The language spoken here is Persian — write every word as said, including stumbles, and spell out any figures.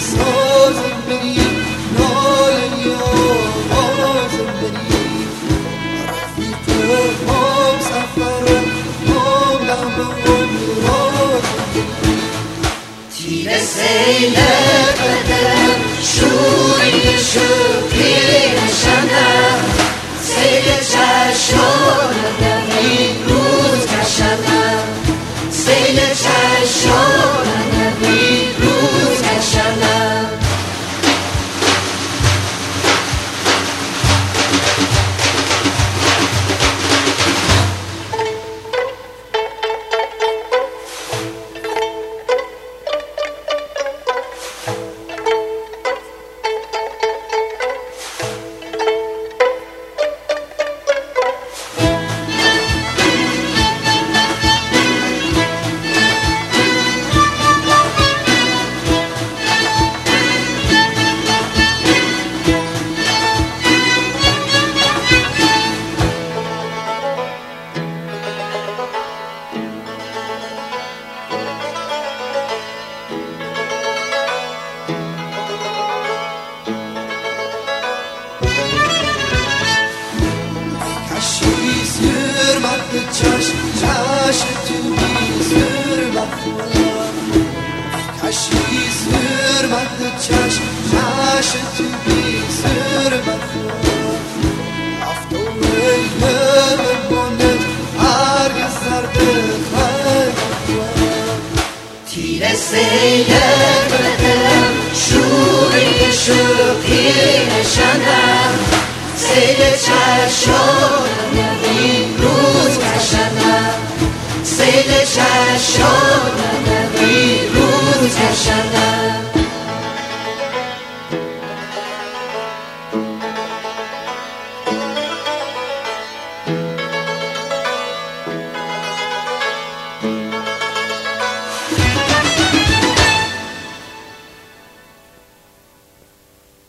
سازم بری ناله آوازم بری رفیق هم سفرم هم لحظه میرازم بری تیر سیل قدم شوری شوری نشنم سیل چشمانم این روز کشنم سیل چشمانم این روز کشنم چشم چشم تو بیزر بخورم کشی زر مد چشم چشم تو بیزر بخورم افتوه بانت هرگز زرد خیلی تیر سیل